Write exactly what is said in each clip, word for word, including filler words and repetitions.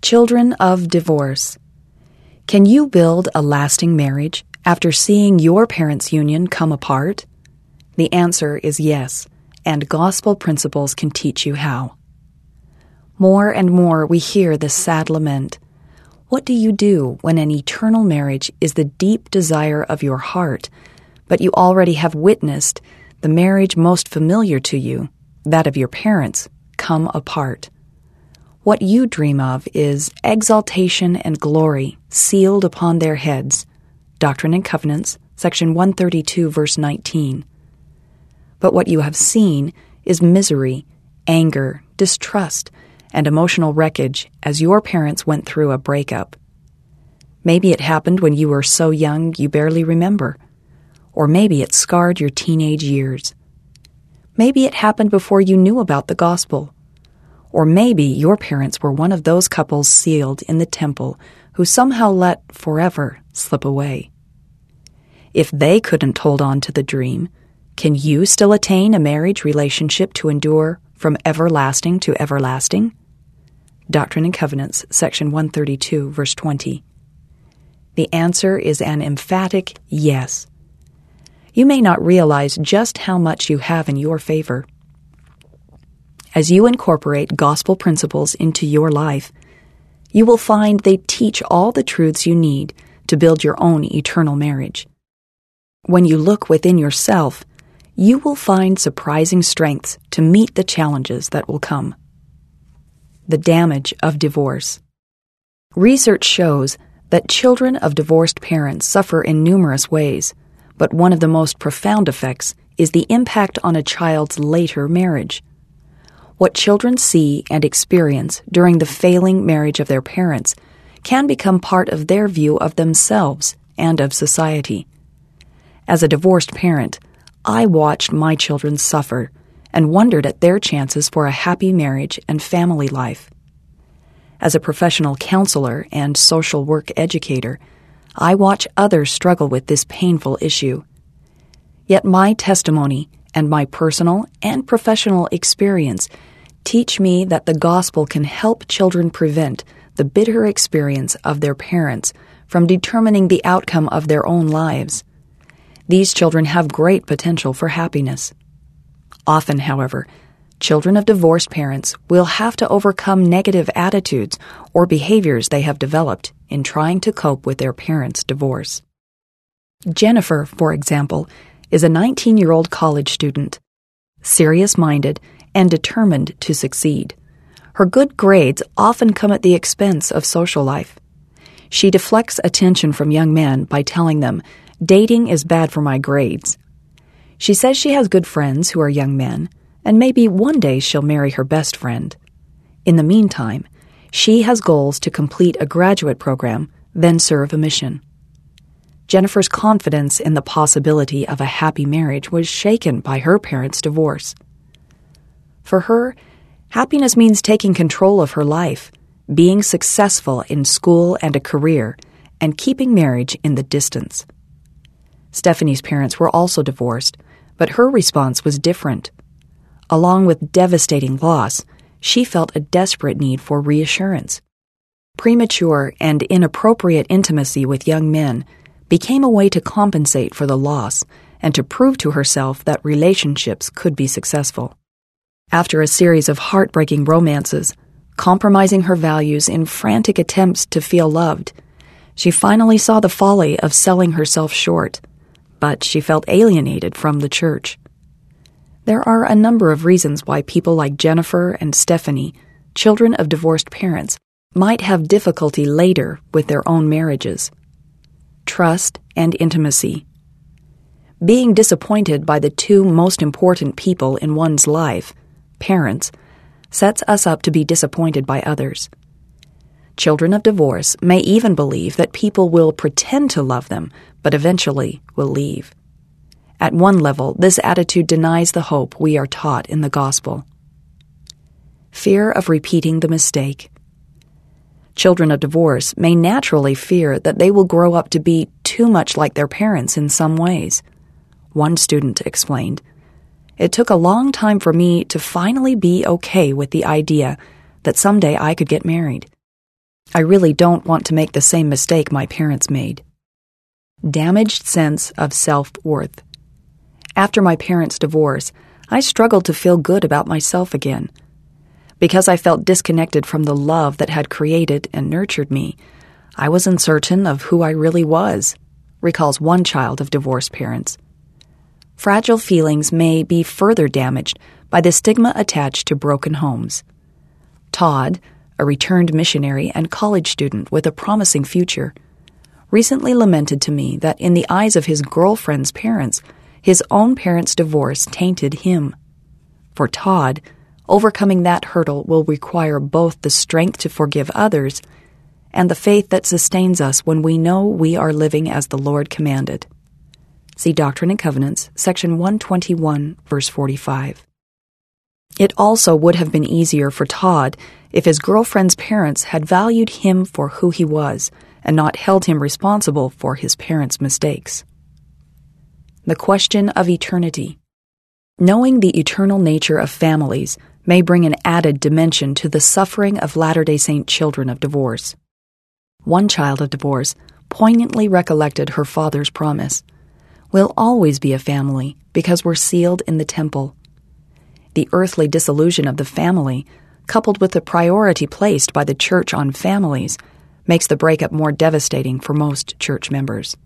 Children of divorce. Can you build a lasting marriage after seeing your parents' union come apart? The answer is yes, and gospel principles can teach you how. More and more we hear this sad lament. What do you do when an eternal marriage is the deep desire of your heart, but you already have witnessed the marriage most familiar to you, that of your parents, come apart? What you dream of is exaltation and glory sealed upon their heads. Doctrine and Covenants, section one thirty-two, verse nineteen. But what you have seen is misery, anger, distrust, and emotional wreckage as your parents went through a breakup. Maybe it happened when you were so young you barely remember. Or maybe it scarred your teenage years. Maybe it happened before you knew about the gospel. Or maybe your parents were one of those couples sealed in the temple who somehow let forever slip away. If they couldn't hold on to the dream, can you still attain a marriage relationship to endure from everlasting to everlasting? Doctrine and Covenants, section one thirty-two, verse twenty. The answer is an emphatic yes. You may not realize just how much you have in your favor. As you incorporate gospel principles into your life, you will find they teach all the truths you need to build your own eternal marriage. When you look within yourself, you will find surprising strengths to meet the challenges that will come. The damage of divorce. Research shows that children of divorced parents suffer in numerous ways, but one of the most profound effects is the impact on a child's later marriage. What children see and experience during the failing marriage of their parents can become part of their view of themselves and of society. As a divorced parent, I watched my children suffer and wondered at their chances for a happy marriage and family life. As a professional counselor and social work educator, I watch others struggle with this painful issue. Yet my testimony and my personal and professional experience teach me that the gospel can help children prevent the bitter experience of their parents from determining the outcome of their own lives. These children have great potential for happiness. Often, however, children of divorced parents will have to overcome negative attitudes or behaviors they have developed in trying to cope with their parents' divorce. Jennifer, for example, is a nineteen-year-old college student, serious-minded and determined to succeed. Her good grades often come at the expense of social life. She deflects attention from young men by telling them, "Dating is bad for my grades." She says she has good friends who are young men, and maybe one day she'll marry her best friend. In the meantime, she has goals to complete a graduate program, then serve a mission. Jennifer's confidence in the possibility of a happy marriage was shaken by her parents' divorce. For her, happiness means taking control of her life, being successful in school and a career, and keeping marriage in the distance. Stephanie's parents were also divorced, but her response was different. Along with devastating loss, she felt a desperate need for reassurance. Premature and inappropriate intimacy with young men became a way to compensate for the loss and to prove to herself that relationships could be successful. After a series of heartbreaking romances, compromising her values in frantic attempts to feel loved, she finally saw the folly of selling herself short, but she felt alienated from the church. There are a number of reasons why people like Jennifer and Stephanie, children of divorced parents, might have difficulty later with their own marriages. Trust and intimacy. Being disappointed by the two most important people in one's life, parents, sets us up to be disappointed by others. Children of divorce may even believe that people will pretend to love them, but eventually will leave. At one level, this attitude denies the hope we are taught in the gospel. Fear of repeating the mistake. Children of divorce may naturally fear that they will grow up to be too much like their parents in some ways. One student explained, "It took a long time for me to finally be okay with the idea that someday I could get married. I really don't want to make the same mistake my parents made. Damaged sense of self-worth. After my parents' divorce, I struggled to feel good about myself again. Because I felt disconnected from the love that had created and nurtured me, I was uncertain of who I really was, recalls one child of divorced parents. Fragile feelings may be further damaged by the stigma attached to broken homes. Todd, a returned missionary and college student with a promising future, recently lamented to me that in the eyes of his girlfriend's parents, his own parents' divorce tainted him. For Todd, overcoming that hurdle will require both the strength to forgive others and the faith that sustains us when we know we are living as the Lord commanded. See Doctrine and Covenants, section one twenty-one, verse forty-five. It also would have been easier for Todd if his girlfriend's parents had valued him for who he was and not held him responsible for his parents' mistakes. The question of eternity. Knowing the eternal nature of families may bring an added dimension to the suffering of Latter-day Saint children of divorce. One child of divorce poignantly recollected her father's promise, "We'll always be a family because we're sealed in the temple." The earthly dissolution of the family, coupled with the priority placed by the church on families, makes the breakup more devastating for most church members.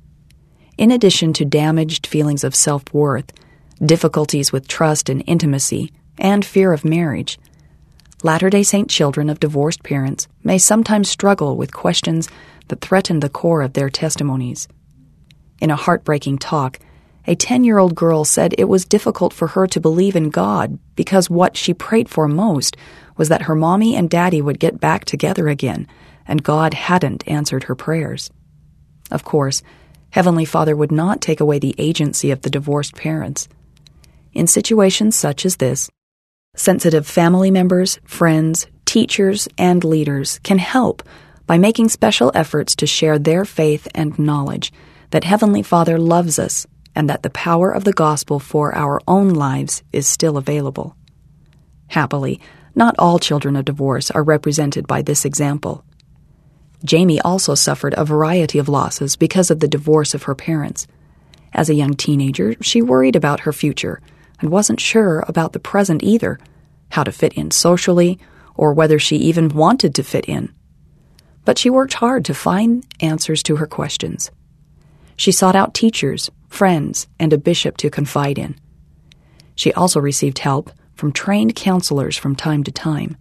In addition to damaged feelings of self-worth, difficulties with trust and intimacy, and fear of marriage, Latter-day Saint children of divorced parents may sometimes struggle with questions that threaten the core of their testimonies. In a heartbreaking talk, a ten-year-old girl said it was difficult for her to believe in God because what she prayed for most was that her mommy and daddy would get back together again, and God hadn't answered her prayers. Of course, Heavenly Father would not take away the agency of the divorced parents. In situations such as this, sensitive family members, friends, teachers, and leaders can help by making special efforts to share their faith and knowledge that Heavenly Father loves us and that the power of the gospel for our own lives is still available. Happily, not all children of divorce are represented by this example. Jamie also suffered a variety of losses because of the divorce of her parents. As a young teenager, she worried about her future and wasn't sure about the present either, how to fit in socially, or whether she even wanted to fit in. But she worked hard to find answers to her questions. She sought out teachers, friends, and a bishop to confide in. She also received help from trained counselors from time to time.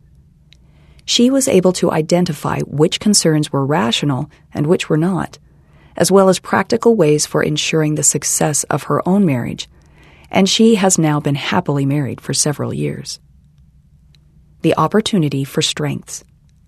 She was able to identify which concerns were rational and which were not, as well as practical ways for ensuring the success of her own marriage, and she has now been happily married for several years. The opportunity for strengths.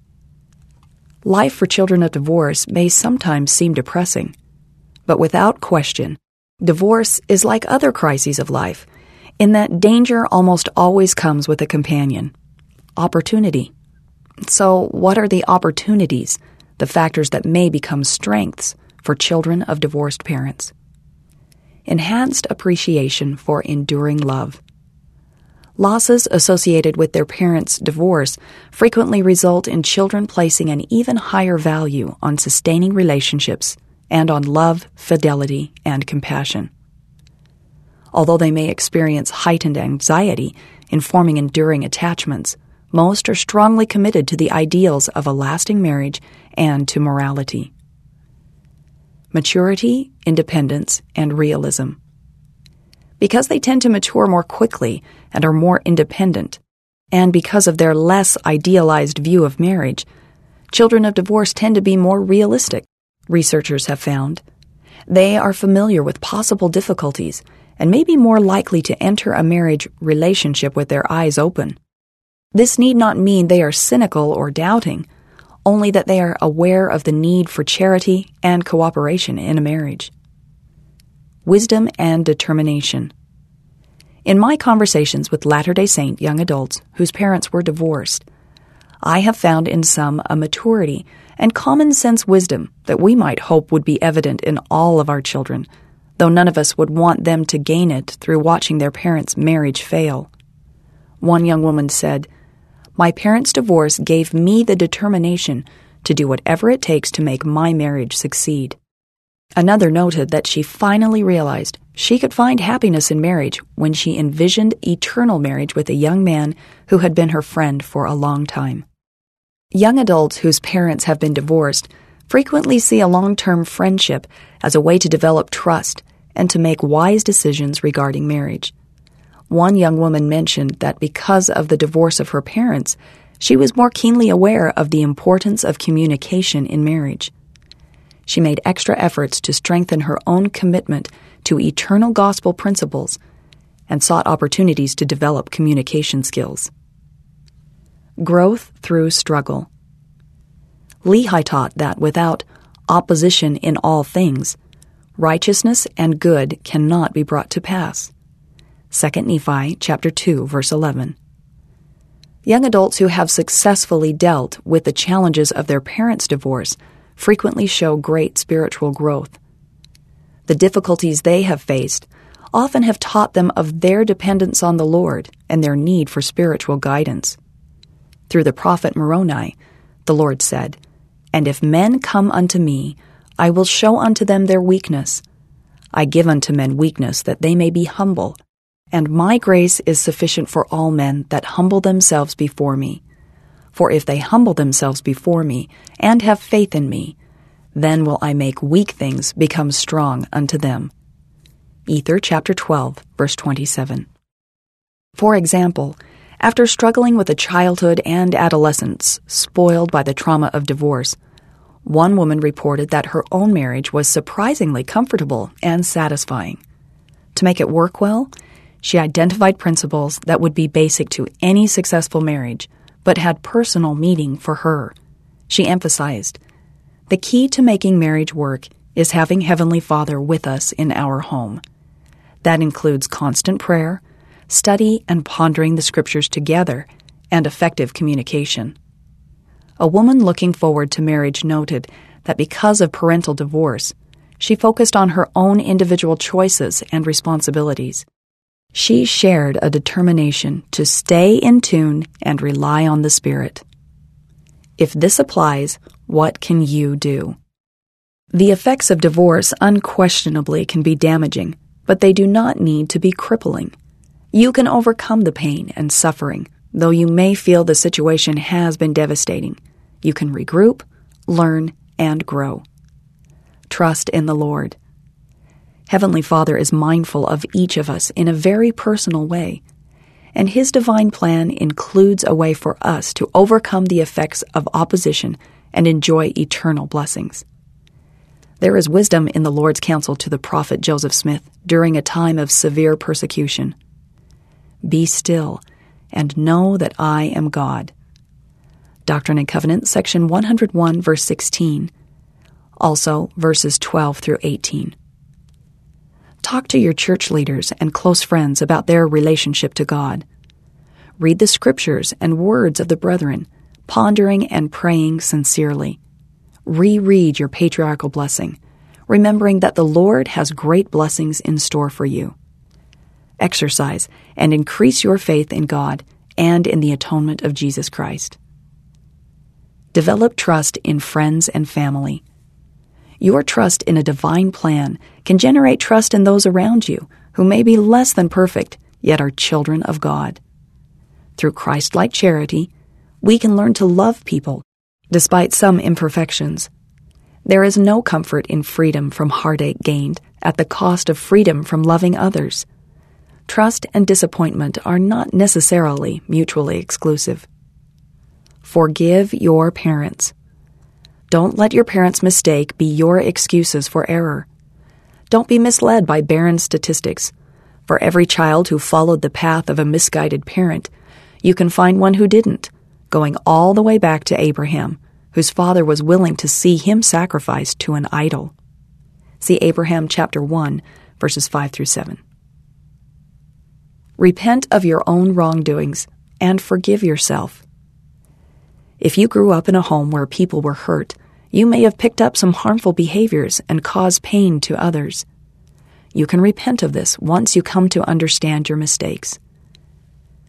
Life for children of divorce may sometimes seem depressing, but without question, divorce is like other crises of life, in that danger almost always comes with a companion, opportunity. So, what are the opportunities, the factors that may become strengths for children of divorced parents? Enhanced appreciation for enduring love. Losses associated with their parents' divorce frequently result in children placing an even higher value on sustaining relationships and on love, fidelity, and compassion. Although they may experience heightened anxiety in forming enduring attachments, most are strongly committed to the ideals of a lasting marriage and to morality. Maturity, independence, and realism. Because they tend to mature more quickly and are more independent, and because of their less idealized view of marriage, children of divorce tend to be more realistic, researchers have found. They are familiar with possible difficulties and may be more likely to enter a marriage relationship with their eyes open. This need not mean they are cynical or doubting, only that they are aware of the need for charity and cooperation in a marriage. Wisdom and determination. In my conversations with Latter-day Saint young adults whose parents were divorced, I have found in some a maturity and common sense wisdom that we might hope would be evident in all of our children, though none of us would want them to gain it through watching their parents' marriage fail. One young woman said, "My parents' divorce gave me the determination to do whatever it takes to make my marriage succeed." Another noted that she finally realized she could find happiness in marriage when she envisioned eternal marriage with a young man who had been her friend for a long time. Young adults whose parents have been divorced frequently see a long-term friendship as a way to develop trust and to make wise decisions regarding marriage. One young woman mentioned that because of the divorce of her parents, she was more keenly aware of the importance of communication in marriage. She made extra efforts to strengthen her own commitment to eternal gospel principles and sought opportunities to develop communication skills. Growth through struggle. Lehi taught that without opposition in all things, righteousness and good cannot be brought to pass. Second Nephi chapter two, verse eleven. Young adults who have successfully dealt with the challenges of their parents' divorce frequently show great spiritual growth. The difficulties they have faced often have taught them of their dependence on the Lord and their need for spiritual guidance. Through the prophet Moroni, the Lord said, "And if men come unto me, I will show unto them their weakness. I give unto men weakness that they may be humble, and my grace is sufficient for all men that humble themselves before me. For if they humble themselves before me, and have faith in me, then will I make weak things become strong unto them." Ether chapter twelve, verse twenty-seven. For example, after struggling with a childhood and adolescence spoiled by the trauma of divorce, one woman reported that her own marriage was surprisingly comfortable and satisfying. To make it work well, she identified principles that would be basic to any successful marriage, but had personal meaning for her. She emphasized, "The key to making marriage work is having Heavenly Father with us in our home. That includes constant prayer, study and pondering the Scriptures together, and effective communication." A woman looking forward to marriage noted that because of parental divorce, she focused on her own individual choices and responsibilities. She shared a determination to stay in tune and rely on the Spirit. If this applies, what can you do? The effects of divorce unquestionably can be damaging, but they do not need to be crippling. You can overcome the pain and suffering, though you may feel the situation has been devastating. You can regroup, learn, and grow. Trust in the Lord. Heavenly Father is mindful of each of us in a very personal way, and His divine plan includes a way for us to overcome the effects of opposition and enjoy eternal blessings. There is wisdom in the Lord's counsel to the prophet Joseph Smith during a time of severe persecution. "Be still, and know that I am God." Doctrine and Covenants, section one hundred one, verse sixteen. Also, verses twelve through eighteen. Talk to your church leaders and close friends about their relationship to God. Read the Scriptures and words of the brethren, pondering and praying sincerely. Reread your patriarchal blessing, remembering that the Lord has great blessings in store for you. Exercise and increase your faith in God and in the atonement of Jesus Christ. Develop trust in friends and family. Your trust in a divine plan can generate trust in those around you who may be less than perfect, yet are children of God. Through Christ-like charity, we can learn to love people despite some imperfections. There is no comfort in freedom from heartache gained at the cost of freedom from loving others. Trust and disappointment are not necessarily mutually exclusive. Forgive your parents. Don't let your parents' mistake be your excuses for error. Don't be misled by barren statistics. For every child who followed the path of a misguided parent, you can find one who didn't, going all the way back to Abraham, whose father was willing to see him sacrificed to an idol. See Abraham chapter one, verses five through seven. Repent of your own wrongdoings and forgive yourself. If you grew up in a home where people were hurt, you may have picked up some harmful behaviors and caused pain to others. You can repent of this once you come to understand your mistakes.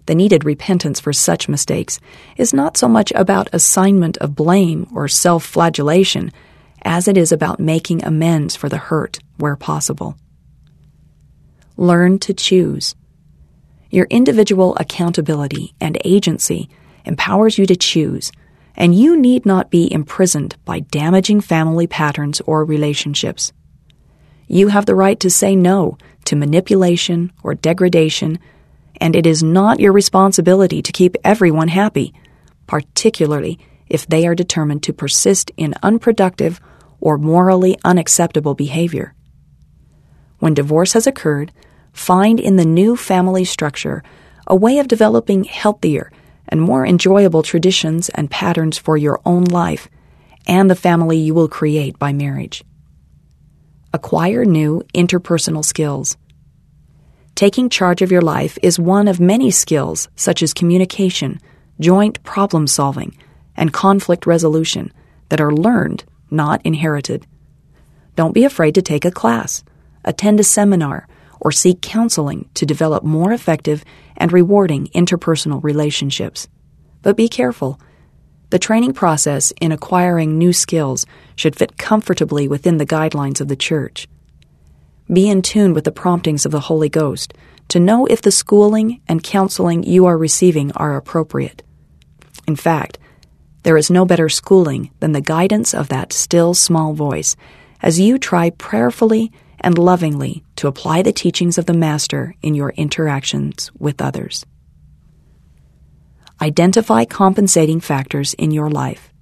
the needed repentance for such mistakes is not so much about assignment of blame or self-flagellation as it is about making amends for the hurt where possible. Learn to choose. Your individual accountability and agency empowers you to choose, and you need not be imprisoned by damaging family patterns or relationships. You have the right to say no to manipulation or degradation, and it is not your responsibility to keep everyone happy, particularly if they are determined to persist in unproductive or morally unacceptable behavior. When divorce has occurred, find in the new family structure a way of developing healthier and more enjoyable traditions and patterns for your own life and the family you will create by marriage. Acquire new interpersonal skills. Taking charge of your life is one of many skills such as communication, joint problem solving, and conflict resolution that are learned, not inherited. Don't be afraid to take a class, attend a seminar, or seek counseling to develop more effective and rewarding interpersonal relationships. But be careful. The training process in acquiring new skills should fit comfortably within the guidelines of the Church. Be in tune with the promptings of the Holy Ghost to know if the schooling and counseling you are receiving are appropriate. In fact, there is no better schooling than the guidance of that still small voice as you try prayerfully and lovingly to apply the teachings of the Master in your interactions with others. Identify compensating factors in your life.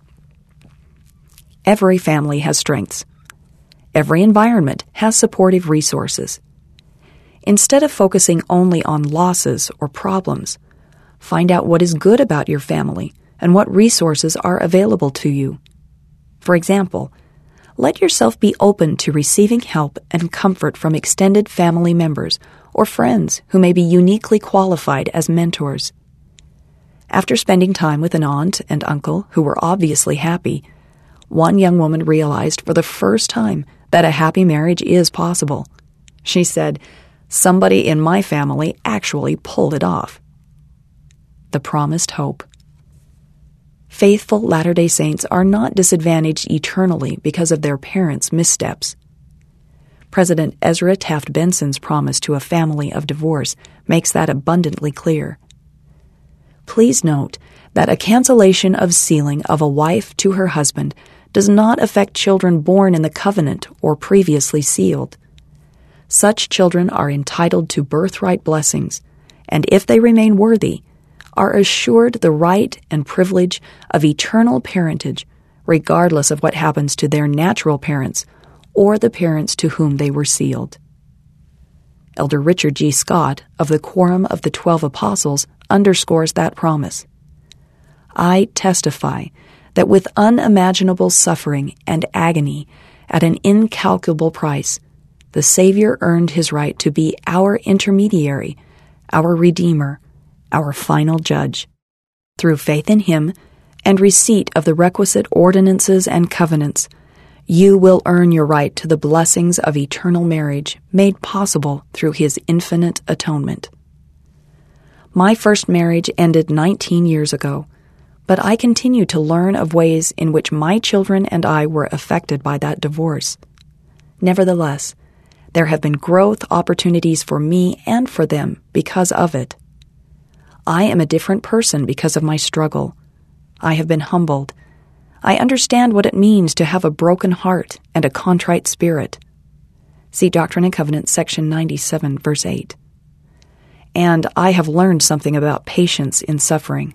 Every family has strengths. Every environment has supportive resources. Instead of focusing only on losses or problems, find out what is good about your family and what resources are available to you. For example, let yourself be open to receiving help and comfort from extended family members or friends who may be uniquely qualified as mentors. After spending time with an aunt and uncle who were obviously happy, one young woman realized for the first time that a happy marriage is possible. She said, "Somebody in my family actually pulled it off." The promised hope. Faithful Latter-day Saints are not disadvantaged eternally because of their parents' missteps. President Ezra Taft Benson's promise to a family of divorce makes that abundantly clear. Please note that a cancellation of sealing of a wife to her husband does not affect children born in the covenant or previously sealed. Such children are entitled to birthright blessings, and if they remain worthy, are assured the right and privilege of eternal parentage, regardless of what happens to their natural parents or the parents to whom they were sealed. Elder Richard G. Scott of the Quorum of the Twelve Apostles underscores that promise. I testify that with unimaginable suffering and agony at an incalculable price, the Savior earned his right to be our intermediary, our Redeemer, our final judge. Through faith in him and receipt of the requisite ordinances and covenants, you will earn your right to the blessings of eternal marriage made possible through his infinite atonement. My first marriage ended nineteen years ago, but I continue to learn of ways in which my children and I were affected by that divorce. Nevertheless, there have been growth opportunities for me and for them because of it. I am a different person because of my struggle. I have been humbled. I understand what it means to have a broken heart and a contrite spirit. See Doctrine and Covenants, section ninety-seven, verse eight. And I have learned something about patience in suffering.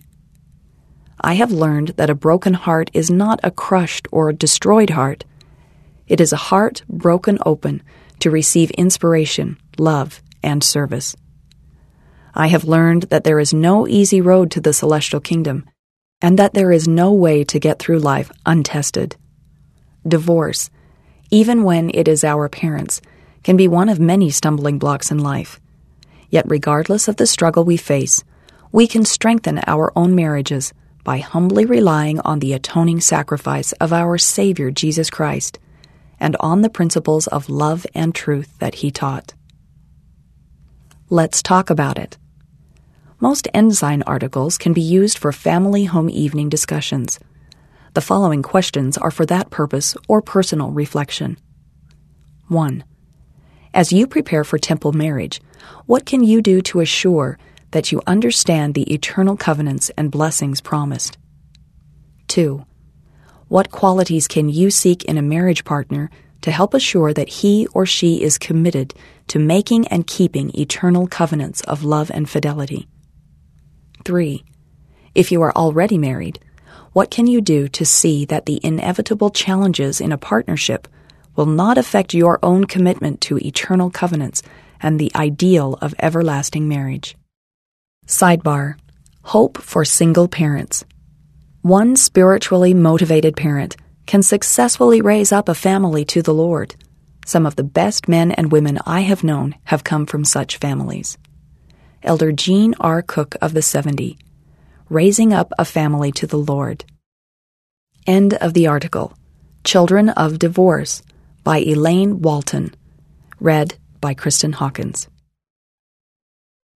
I have learned that a broken heart is not a crushed or destroyed heart. It is a heart broken open to receive inspiration, love, and service. I have learned that there is no easy road to the celestial kingdom, and that there is no way to get through life untested. Divorce, even when it is our parents, can be one of many stumbling blocks in life. Yet regardless of the struggle we face, we can strengthen our own marriages by humbly relying on the atoning sacrifice of our Savior Jesus Christ and on the principles of love and truth that he taught. Let's talk about it. Most Ensign articles can be used for family home evening discussions. The following questions are for that purpose or personal reflection. one. As you prepare for temple marriage, what can you do to assure that you understand the eternal covenants and blessings promised? two. What qualities can you seek in a marriage partner to help assure that he or she is committed to making and keeping eternal covenants of love and fidelity? three. If you are already married, what can you do to see that the inevitable challenges in a partnership will not affect your own commitment to eternal covenants and the ideal of everlasting marriage? Sidebar: Hope for single parents. One spiritually motivated parent can successfully raise up a family to the Lord. Some of the best men and women I have known have come from such families. Elder Gene R. Cook of the seventy, Raising Up a Family to the Lord. End of the article. Children of Divorce by Elaine Walton. Read by Kristen Hawkins.